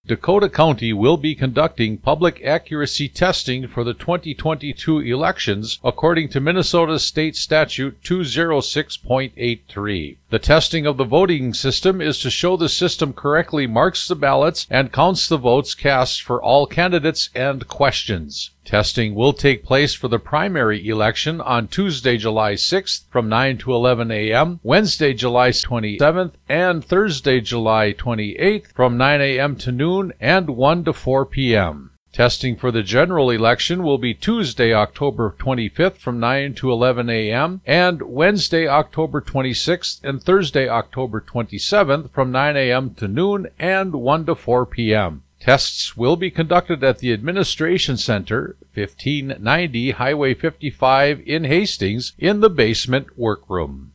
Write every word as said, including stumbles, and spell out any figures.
Dakota County will be conducting public accuracy testing for the twenty twenty-two elections according to Minnesota State Statute two oh six point eight three. The testing of the voting system is to show the system correctly marks the ballots and counts the votes cast for all candidates and questions. Testing will take place for the primary election on Tuesday, July sixth from nine to eleven a.m., Wednesday, July twenty-seventh, and Thursday, July twenty-eighth from nine a.m. to noon and one to four p.m. Testing for the general election will be Tuesday, October twenty-fifth from nine to eleven a.m. and Wednesday, October twenty-sixth and Thursday, October twenty-seventh from nine a.m. to noon and one to four p.m. Tests will be conducted at the Administration Center, fifteen ninety Highway fifty-five in Hastings, in the basement workroom.